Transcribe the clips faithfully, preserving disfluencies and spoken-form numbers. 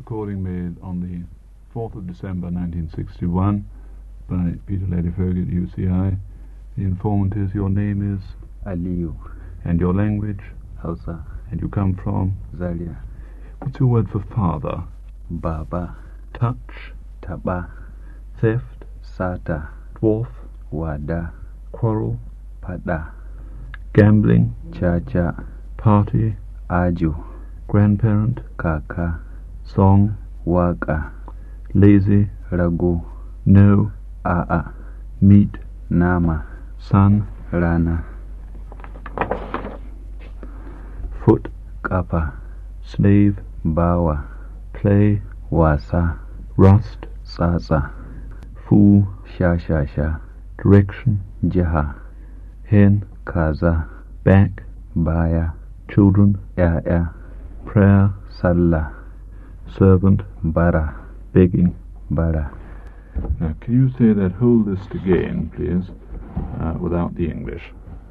recording made on the fourth of December nineteen sixty-one by Peter Ladyferg at U C I. The informant is, your name is? Aliyu. And your language? Hausa. And you come from? Zaria. What's your word for father? Baba. Touch? Taba. Theft? Sata. Dwarf? Wada. Quarrel? Pada. Gambling? Chacha. Party? Ajo. Grandparent? Kaka. Song? Waka. Lazy? Rago. No? A'a. Meat? Nama. Sun? Rana. Foot? Kafa. Slave? Bawa. Play? Wasa. Rust? Tsatsa. Fool? Sha-sha-sha. Direction? Jiha. Hen? Kaza. Back? Baya. Children? Ya'ya. Prayer? Sallah. Servant? Bara. Begging? Bara. Now, can you say that whole list again, please, uh, without the English?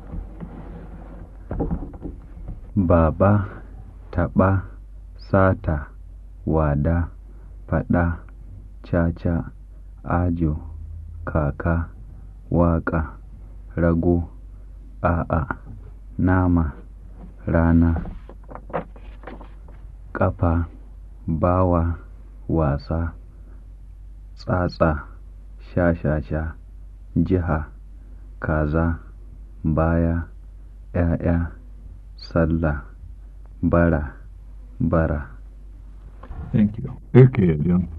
Baba. Taba. Sata. Wada. Pada. Chacha. Ajo. Kaka. Waka. Rago. A'a. Nama. Rana. Kafa. Bawa. Wasa. Tsatsa. Sha-sha-sha. Jiha. Kaza. Baya. Ya'ya. Sallah. Bara. Bara. Thank you. Okay, John.